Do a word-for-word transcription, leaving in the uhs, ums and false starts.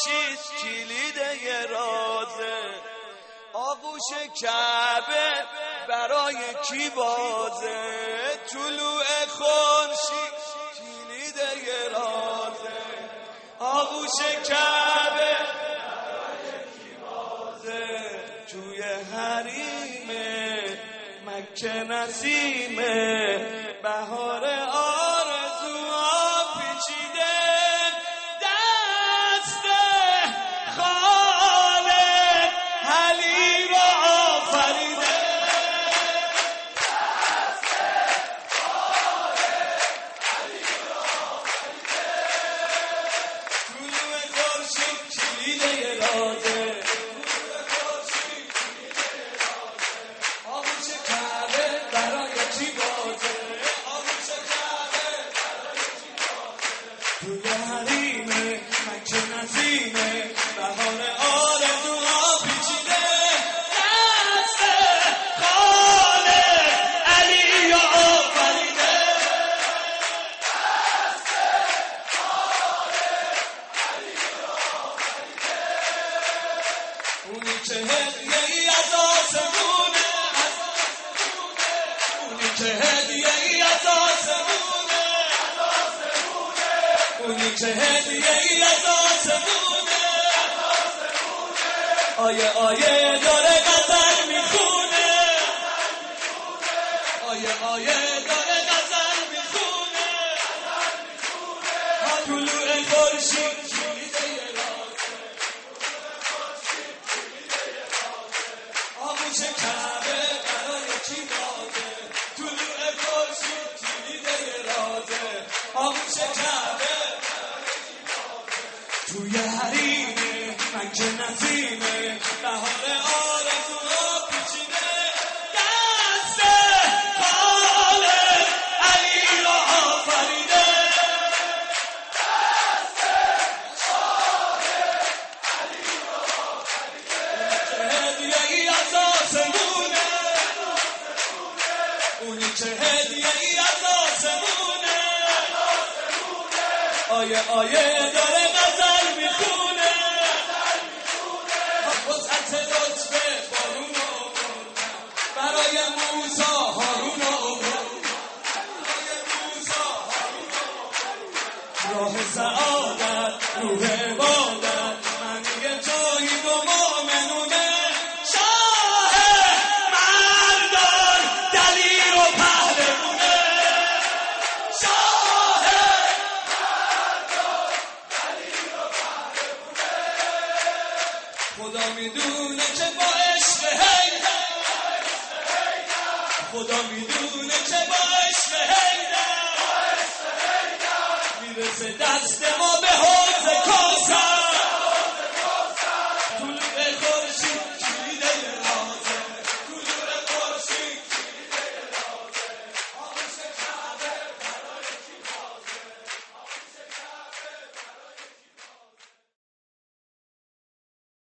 خورشید کلیده رازه، آغوش کعبه برای کی بازه، طلوع خورشید کلیده رازه، آغوش کعبه برای کی بازه، توی حریم مکه نسیمه، بهار آرزوها پیچیده، دست خالق علی را آفریده، دست خالق علی را آفریده، طلوع خورشید کلیده رازه، طلوع خورشید کلیده رازه، آغوش کعبه برای کی بازه، آغوش کعبه برای کی بازه، توی حریم مکه نسیمه، بهار آرزوها پیچیده، دست خالق علی را آفریده، دست خالق علی را آفریده، اونی که هدیه ای از آسمونه، اونی که هدیه ای از آسمونه، اونی که هدیه ای از آسمونه، آیه آیه داره غزل میخونه، آیه آیه داره غزل میخونه، طلوع خورشید کلیده رازه، آغوش کعبه برای کی بازه، طلوع خورشید کلیده رازه، آغوش کعبه توی حریم مکه نسیمه، بهار آرزوها پیچیده، دست خالق علی را آفریده، دست خالق علی را آفریده، هدیه ای از آسمونه، اونی که هدیه ای از آسمونه، آیه آیه داره غزل میخونه، وسعت لطف بارون آوردن، برای موسی هارون آوردن، برای موسی هارون آوردن، راه سعادت روح عبادت، معنی توحید و مؤمنونه، شاه مردان دلیر و پهلوونه، شاه خدا میدونه که با عشق حیدر، خدا میدونه که با عشق حیدر میرسه دست ما به